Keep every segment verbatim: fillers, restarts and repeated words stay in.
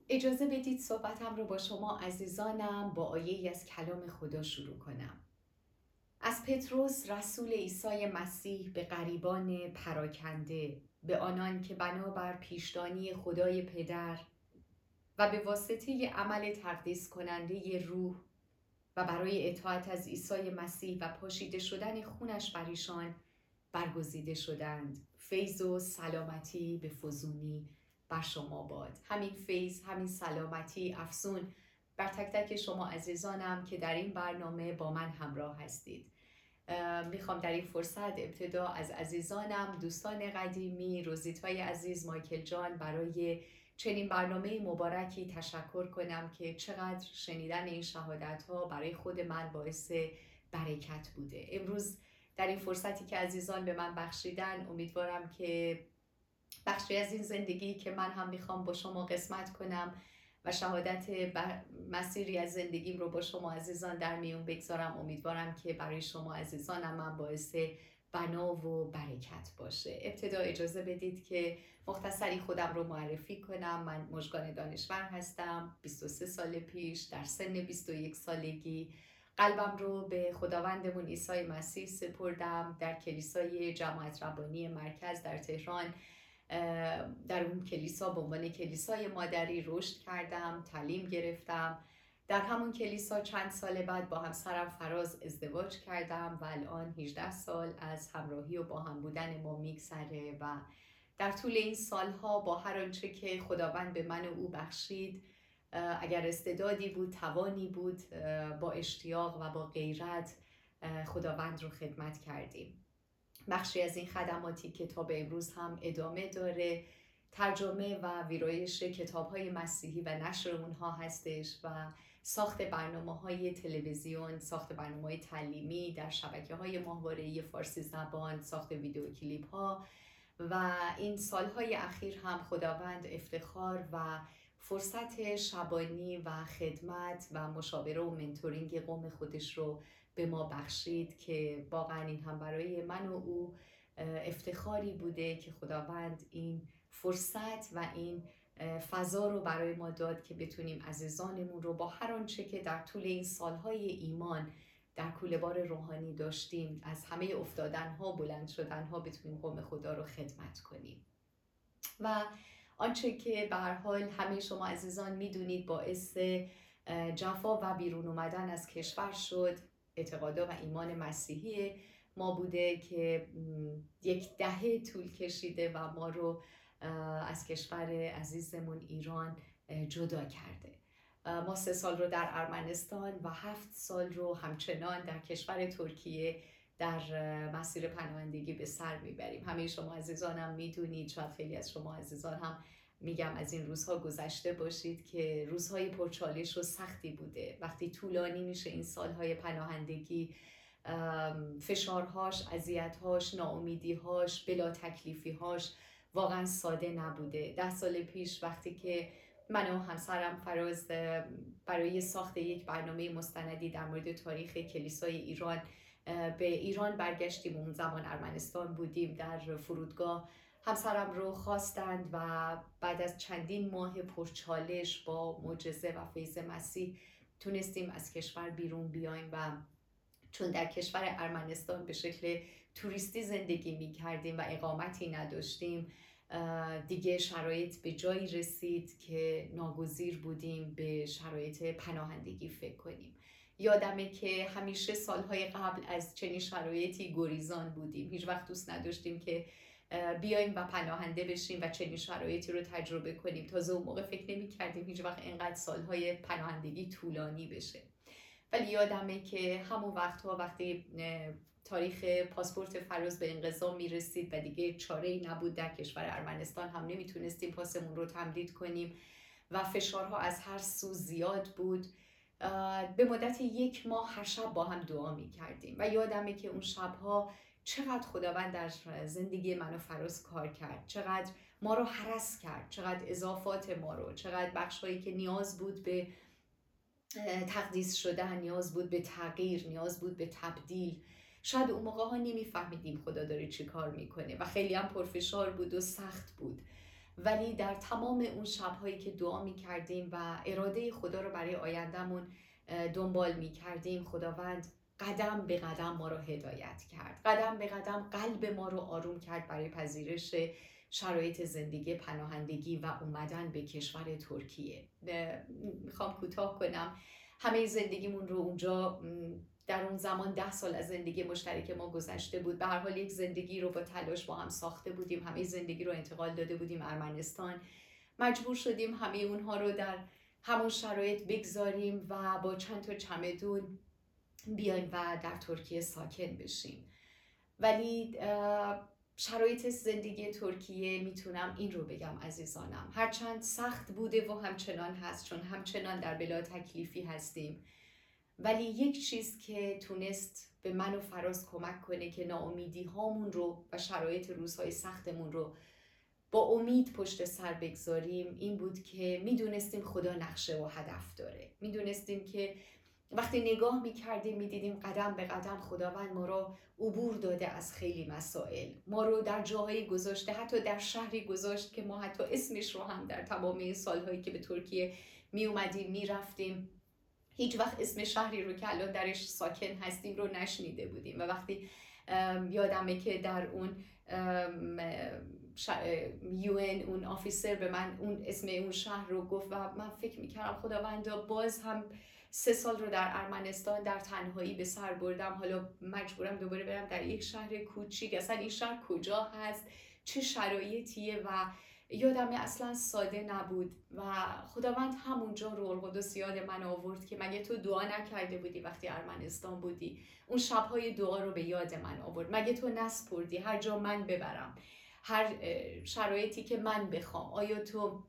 اجازه بدید صحبتم رو با شما عزیزانم با آیه‌ای از کلام خدا شروع کنم. از پطرس رسول عیسی مسیح به غریبان پراکنده، به آنان که بنابر پیشدانی خدای پدر و به واسطه عمل تقدیس کننده روح و برای اطاعت از عیسی مسیح و پاشیده شدن خونش بر ایشان برگزیده شدند، فیض و سلامتی به فزونی بر شما باد. همین فیض، همین سلامتی افزون بر تک تک شما عزیزانم که در این برنامه با من همراه هستید. میخوام در این فرصت ابتدا از عزیزانم، دوستان قدیمی، روزیتای عزیز، مایکل جان، برای چنین برنامه مبارکی تشکر کنم که چقدر شنیدن این شهادت ها برای خود من باعث برکت بوده. امروز در این فرصتی که عزیزان به من بخشیدن، امیدوارم که بخشی از این زندگی که من هم میخوام با شما قسمت کنم و شهادت مسیری از زندگیم رو با شما عزیزان در میون بگذارم، امیدوارم که برای شما عزیزانم من باعث بنا و برکت باشه. ابتدا اجازه بدید که مختصری خودم رو معرفی کنم. من مژگان دانشور هستم. بیست و سه سال پیش در سن بیست و یک سالگی قلبم رو به خداوندمون عیسی مسیح سپردم. در کلیسای جماعت ربانی مرکز در تهران، در اون کلیسا به عنوان کلیسای مادری رشد کردم، تعلیم گرفتم. در همون کلیسا چند سال بعد با همسرم فراز ازدواج کردم و الان هجده سال از همراهی و با هم بودن ما میگذره و در طول این سالها با هر آنچه که خداوند به من و او بخشید، اگر استعدادی بود، توانی بود، با اشتیاق و با غیرت خداوند رو خدمت کردیم. بخشی از این خدماتی که تا به امروز هم ادامه داره، ترجمه و ویرایش کتاب‌های مسیحی و نشر اونها هستش و ساخت برنامه‌های تلویزیون، ساخت برنامه‌های تعلیمی در شبکه‌های ماهواره‌ای فارسی زبان، ساخت ویدیو کلیپ‌ها و این سالهای اخیر هم خداوند افتخار و فرصت شبانی و خدمت و مشاوره و منتورینگ قوم خودش رو به ما بخشید که واقعا این هم برای من و او افتخاری بوده که خداوند این فرصت و این فضا رو برای ما داد که بتونیم عزیزانمون رو با هر آنچه که در طول این سالهای ایمان در کوله‌بار روحانی داشتیم، از همه افتادنها، بلند شدنها، بتونیم قوم خدا رو خدمت کنیم. و آنچه که به هر حال همه شما عزیزان میدونید باعث جفا و بیرون اومدن از کشور شد، اعتقادا و ایمان مسیحی ما بوده که یک دهه طول کشیده و ما رو از کشور عزیزمون ایران جدا کرده. ما سه سال رو در ارمنستان و هفت سال رو همچنان در کشور ترکیه در مسیر پناهندگی به سر میبریم. همه شما عزیزانم میدونید، شاید خیلی از شما عزیزان هم میگم از این روزها گذشته باشید که روزهای پرچالش و سختی بوده. وقتی طولانی میشه این سالهای پناهندگی، فشارهاش، اذیت‌هاش، ناامیدی‌هاش، بلا تکلیفی‌هاش واقعا ساده نبوده. ده سال پیش وقتی که من و همسرم فراز برای ساخت یک برنامه مستندی در مورد تاریخ کلیسای ایران به ایران برگشتیم، اون زمان ارمنستان بودیم، در فرودگاه همسرم رو خواستند و بعد از چندین ماه پرچالش با معجزه و فیض مسیح تونستیم از کشور بیرون بیایم و چون در کشور ارمنستان به شکل توریستی زندگی می کردیم و اقامتی نداشتیم، دیگه شرایط به جایی رسید که ناگزیر بودیم به شرایط پناهندگی فکر کنیم. یادمه که همیشه سالهای قبل از چنین شرایطی گریزان بودیم. هیچ وقت دوست نداشتیم که بیایم و پناهنده بشیم و چنین شرایطی رو تجربه کنیم. تازه اون موقع فکر نمی کردیم هیچ وقت اینقدر سالهای پناهندگی طولانی بشه. ولی یادمه که همون وقتها وقتی تاریخ پاسپورت فراز به انقضا می رسید و دیگه چاره‌ای نبود، در کشور ارمنستان هم نمیتونستیم پاسمون رو تمدید کنیم و فشارها از هر سو زیاد بود، به مدت یک ماه هر شب با هم دعا می کردیم و یادمه که اون شبها چقدر خداوند در زندگی من و فراز کار کرد، چقدر ما رو هرس کرد، چقدر اضافات ما رو، چقدر بخشهایی که نیاز بود به تقدیس شدن، نیاز بود به تغییر، نیاز بود به تبدیل. شاید اون موقع ها نمیفهمیدیم خدا داره چی کار میکنه و خیلی هم پرفشار بود و سخت بود ولی در تمام اون شب‌هایی که دعا می‌کردیم و اراده خدا رو برای آیندهمون دنبال می‌کردیم، خداوند قدم به قدم ما رو هدایت کرد، قدم به قدم قلب ما رو آروم کرد برای پذیرش شرایط زندگی پناهندگی و اومدن به کشور ترکیه. میخوام کوتاه کنم، همه زندگیمون رو اونجا در اون زمان ده سال از زندگی مشترک ما گذشته بود. به هر حال یک زندگی رو با تلاش با هم ساخته بودیم، همه زندگی رو انتقال داده بودیم ارمنستان. مجبور شدیم همه اونها رو در همون شرایط بگذاریم و با چند تا چمدون بیایم و در ترکیه ساکن بشیم. ولی شرایط زندگی ترکیه، میتونم این رو بگم عزیزانم، هرچند سخت بوده و همچنان هست، چون همچنان در بلا تکلیفی هستیم، ولی یک چیز که تونست به من و فراز کمک کنه که ناامیدی هامون رو و شرایط روزهای سختمون رو با امید پشت سر بگذاریم این بود که میدونستیم خدا نقشه و هدف داره. میدونستیم که وقتی نگاه میکردیم میدیدیم قدم به قدم خداوند ما رو عبور داده از خیلی مسائل، ما رو در جاهایی گذاشته، حتی در شهری گذاشت که ما حتی اسمش رو هم در تمام این سالهایی که به ترکیه می اومدیم می رفتیم هیچ وقت اسم شهری رو که الان درش ساکن هستیم رو نشنیده بودیم. و وقتی یادمه که در اون یو ان اون آفیسر به من اون اسم اون شهر رو گفت و من فکر میکردم خداوندا باز هم سه سال رو در ارمنستان در تنهایی به سر بردم، حالا مجبورم دوباره برم در یک شهر کوچیک، اصلا این شهر کجا هست، چه شرایطیه. و یادم اصلا ساده نبود و خداوند همونجا روح القدس یاد من آورد که مگه تو دعا نکرده بودی وقتی ارمنستان بودی؟ اون شبهای دعا رو به یاد من آورد. مگه تو نسپردی هر جا من ببرم، هر شرایطی که من بخوام؟ آیا تو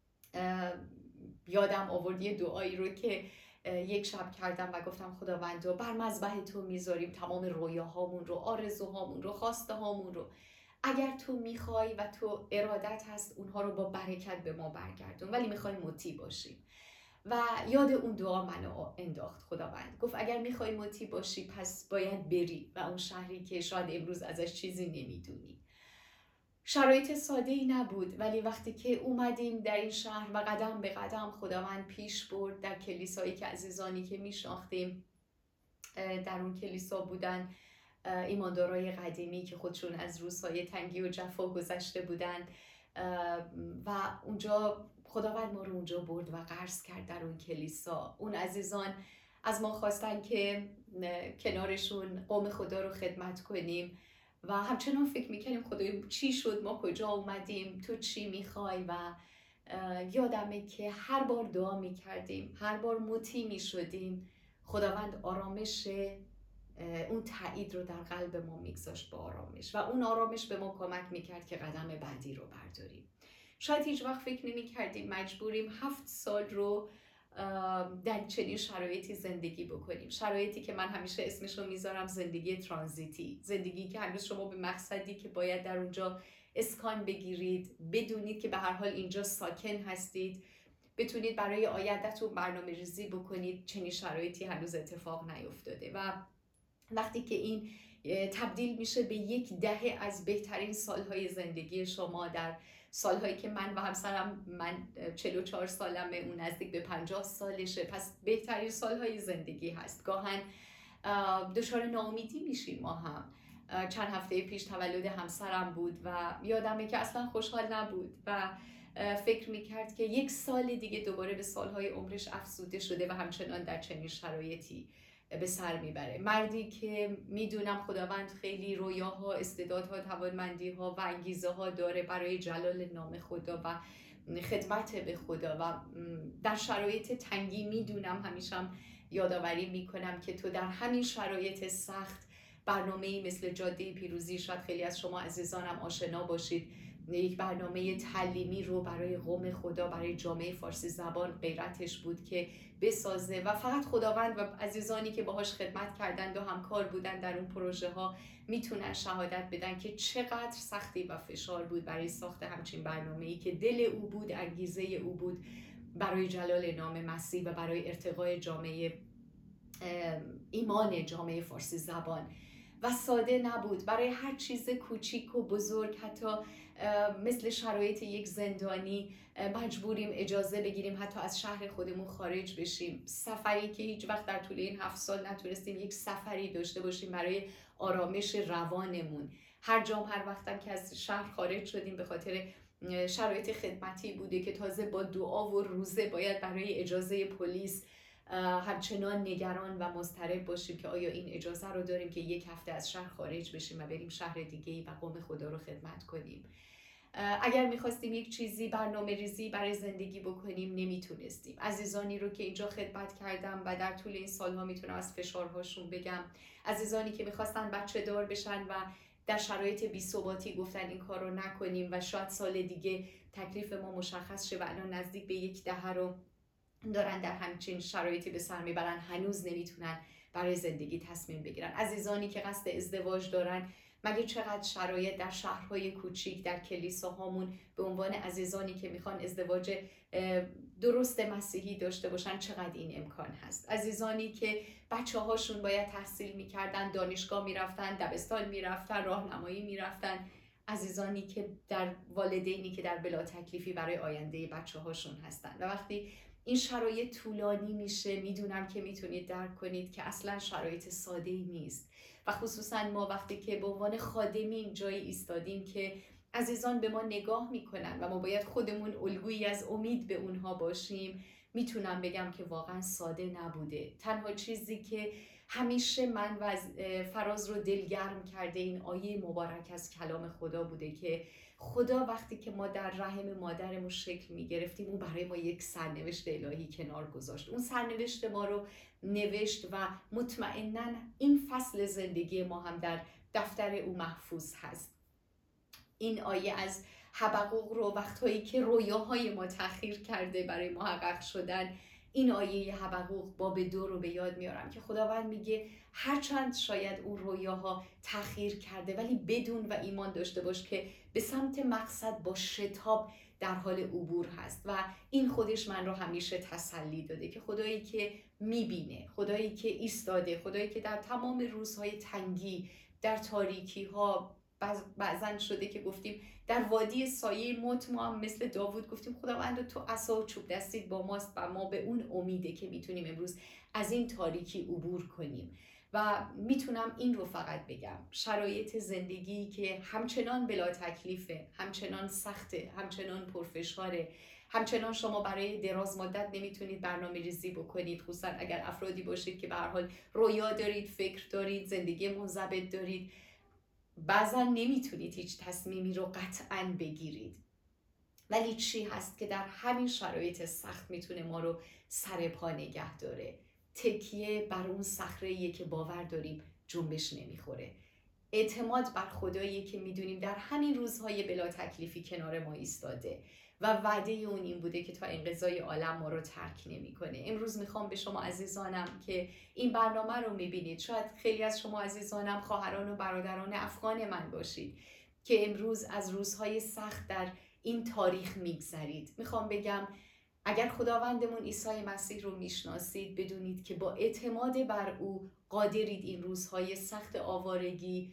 یادم آورد یه دعایی رو که یک شب کردم و گفتم خداوند بر مذبح تو میذاریم تمام رویاهامون رو، آرزوهامون رو، خواسته هامون رو، اگر تو میخوای و تو ارادت هست اونها رو با برکت به ما برگردون، ولی میخوای مطیع باشیم. و یاد اون دعا منو انداخت خداوند، گفت اگر میخوای مطیع باشی پس باید بری و اون شهری که شاید امروز ازش چیزی نمیدونی. شرایط ساده ای نبود، ولی وقتی که اومدیم در این شهر و قدم به قدم خداوند پیش برد در کلیسایی که عزیزانی که میشناختیم در اون کلیسا بودن ایماندارای قدیمی که خودشون از روزهای تنگی و جفا گذشته بودن و اونجا خداوند ما رو اونجا برد و غرس کرد در اون کلیسا. اون عزیزان از ما خواستن که کنارشون قوم خدا رو خدمت کنیم و همچنان فکر میکنیم خدای چی شد، ما کجا اومدیم، تو چی میخوای؟ و یادمه که هر بار دعا میکردیم، هر بار مطیع میشدیم، خداوند آرامش اون تایید رو در قلب ما میگذاشت با آرامش و اون آرامش به ما کمک میکرد که قدم بعدی رو برداریم. شاید هیچ وقت فکر نمیکردیم مجبوریم هفت سال رو در چنین شرایطی زندگی بکنیم، شرایطی که من همیشه اسمش رو میذارم زندگی ترانزیتی، زندگی که هنوز شما به مقصدی که باید در اونجا اسکان بگیرید، بدونید که به هر حال اینجا ساکن هستید، بتونید برای آینده‌تون برنامه ریزی بکنید، چنین شرایطی هنوز اتفاق نیفتاده. و وقتی که این تبدیل میشه به یک دهه از بهترین سالهای زندگی شما، در سالهایی که من و همسرم، من چهل و چهار سالمه، اون نزدیک به پنجاه سالشه، پس بهترین سالهای زندگی هست. گاهن دچار ناامیدی میشیم. ما هم چند هفته پیش تولد همسرم بود و یادمه که اصلا خوشحال نبود و فکر میکرد که یک سال دیگه دوباره به سالهای عمرش افزوده شده و همچنان در چنین شرایطی به سر میبره. مردی که میدونم خداوند خیلی رویاها، استعدادها، توانمندیها و انگیزه ها داره برای جلال نام خدا و خدمت به خدا و در شرایط تنگی میدونم همیشه یادآوری میکنم که تو در همین شرایط سخت برنامه‌ای مثل جاده پیروزی، شاید خیلی از شما عزیزانم آشنا باشید، یک برنامه تعلیمی رو برای قوم خدا، برای جامعه فارسی زبان غیرتش بود که بسازه و فقط خداوند و عزیزانی که باهاش خدمت کردند و همکار بودن در اون پروژه ها میتونن شهادت بدن که چقدر سختی و فشار بود برای ساخت همچین برنامه‌ای که دل او بود، انگیزه او بود برای جلال نام مسیح و برای ارتقای جامعه ایمان جامعه فارسی زبان. و ساده نبود. برای هر چیز کوچیک و بزرگ، حتی مثل شرایط یک زندانی مجبوریم اجازه بگیریم حتی از شهر خودمون خارج بشیم. سفری که هیچ وقت در طول این هفت سال نتونستیم یک سفری داشته باشیم برای آرامش روانمون. هر جام هر وقتم که از شهر خارج شدیم به خاطر شرایط خدمتی بوده که تازه با دعا و روزه باید برای اجازه پلیس همچنان نگران و مضطرب باشیم که آیا این اجازه رو داریم که یک هفته از شهر خارج بشیم و بریم شهر دیگه‌ای و قوم خدا رو خدمت کنیم. اگر میخواستیم یک چیزی برنامه ریزی برای زندگی بکنیم نمیتونستیم. عزیزانی رو که اینجا خدمت کردم و در طول این سالها میتونم از فشارهاشون بگم، عزیزانی که میخواستن بچه دار بشن و در شرایط بی‌ثباتی گفتن این کار رو نکنیم و شاید سال دیگه تکلیف ما مشخص شه و الان نزدیک به یک دهه رو دارن در همچین شرایطی به سر میبرن، هنوز نمیتونن برای زندگی تصمیم بگیرن. عزیزانی که قصد ازدواج دارن، مگه چقدر شرایط در شهرهای کوچیک در کلیساهامون به عنوان عزیزانی که میخوان ازدواج درست مسیحی داشته باشن چقدر این امکان هست. عزیزانی که بچه هاشون باید تحصیل میکردن، دانشگاه میرفتن، دبستان میرفتن، راهنمایی میرفتن. عزیزانی که در والدینی که در بلا تکلیفی برای آینده بچه هاشون هستن. و وقتی این شرایط طولانی میشه میدونم که میتونید درک کنید که اصلا شرایط ساده ای نیست و خصوصا ما وقتی که به عنوان خادمین جایی ایستادیم که عزیزان به ما نگاه میکنن و ما باید خودمون الگویی از امید به اونها باشیم، میتونم بگم که واقعا ساده نبوده. تنها چیزی که همیشه من و فراز رو دلگرم کرده این آیه مبارک از کلام خدا بوده که خدا وقتی که ما در رحم مادرمون شکل می گرفتیم اون برای ما یک سرنوشت الهی کنار گذاشت. اون سرنوشت ما رو نوشت و مطمئناً این فصل زندگی ما هم در دفتر او محفوظ هست. این آیه از حبقوق رو وقتایی که رویاهای ما تأخیر کرده برای محقق شدن، این آیه حبقوق باب دو رو به یاد میارم که خداوند میگه هرچند شاید اون رویاها تأخیر کرده ولی بدون و ایمان داشته باش که به سمت مقصد با شتاب در حال عبور هست. و این خودش من رو همیشه تسلی داده که خدایی که میبینه، خدایی که ایستاده، خدایی که در تمام روزهای تنگی، در تاریکی ها، بعضن شده که گفتیم در وادی سایه موت ما هم مثل داوود گفتیم خداوند تو عصا و چوب دستیت با ماست و ما به اون امیده که میتونیم امروز از این تاریکی عبور کنیم. و میتونم این رو فقط بگم، شرایط زندگی که همچنان بلا تکلیفه، همچنان سخته، همچنان پرفشاره، همچنان شما برای دراز مدت نمیتونید برنامه ریزی بکنید، خصوصا اگر افرادی باشید که به هر حال رویا دارید، فکر دارید، زندگی منضبط دارید، بعضا نمیتونید هیچ تصمیمی رو قطعاً بگیرید. ولی چی هست که در همین شرایط سخت میتونه ما رو سر پا نگه داره؟ تکیه بر اون صخره‌ایه که باور داریم جنبش نمیخوره. اعتماد بر خداییه که میدونیم در همین روزهای بلا تکلیفی کنار ما ایستاده و وعده اون این بوده که تا انقضای عالم ما رو ترک نمیکنه. امروز میخوام به شما عزیزانم که این برنامه رو میبینید، شاید خیلی از شما عزیزانم خواهران و برادران افغان من باشید که امروز از روزهای سخت در این تاریخ میگذرید. میخوام بگم اگر خداوندمون عیسی مسیح رو میشناسید بدونید که با اعتماد بر او قادرید این روزهای سخت آوارگی،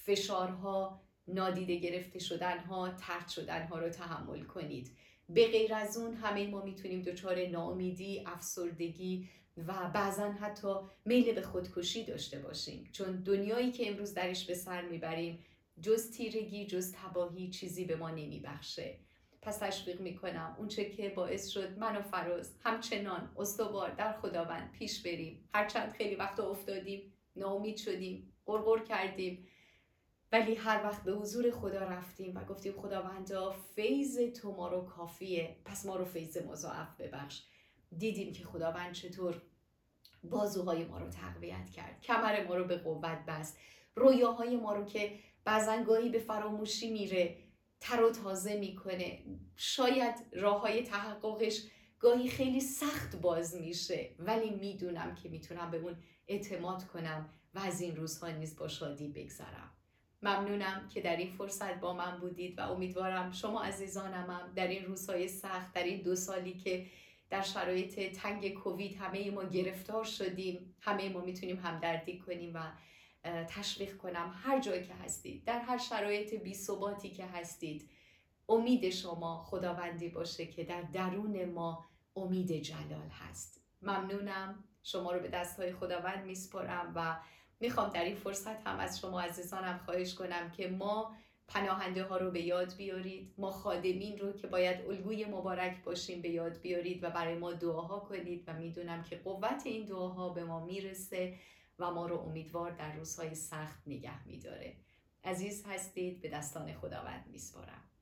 فشارها، نادیده گرفته شدنها، طرد شدنها رو تحمل کنید. به غیر از اون همه ما میتونیم دچار ناامیدی، افسردگی و بعضا حتی میل به خودکشی داشته باشیم، چون دنیایی که امروز درش به سر میبریم جز تیرگی، جز تباهی چیزی به ما نمیبخشه. پس تشویق میکنم اونچه که باعث شد من و فراز همچنان استوار در خداوند پیش بریم، هرچند خیلی وقت افتادیم، ناامید شدیم، غرغر کردیم، ولی هر وقت به حضور خدا رفتیم و گفتیم خداوندا فیض تو ما رو کافیه، پس ما رو فیض مضاعف ببخش، دیدیم که خداوند چطور بازوهای ما رو تقویت کرد، کمر ما رو به قوت بست، رویاهای ما رو که بعضن گاهی به فراموشی میره تر و تازه میکنه، شاید راههای تحققش گاهی خیلی سخت باز میشه، ولی میدونم که میتونم به اون اعتماد کنم و از این روزها نیز با شادی بگذرم. ممنونم که در این فرصت با من بودید و امیدوارم شما عزیزانم هم در این روزهای سخت، در این دو سالی که در شرایط تنگ کووید همه ما گرفتار شدیم، همه ما میتونیم همدردی کنیم و تشویق کنم هر جایی که هستید، در هر شرایط بی ثباتی که هستید، امید شما خداوندی باشه که در درون ما امید جلال هست. ممنونم، شما رو به دستهای خداوند میسپارم و میخوام در این فرصت هم از شما عزیزانم خواهش کنم که ما پناهنده ها رو به یاد بیارید، ما خادمین رو که باید الگوی مبارک باشیم به یاد بیارید و برای ما دعاها کنید و میدونم که قوت این دعاها به ما میرسه و ما رو امیدوار در روزهای سخت نگه میداره. عزیز هستید، به دستان خداوند میسپارم.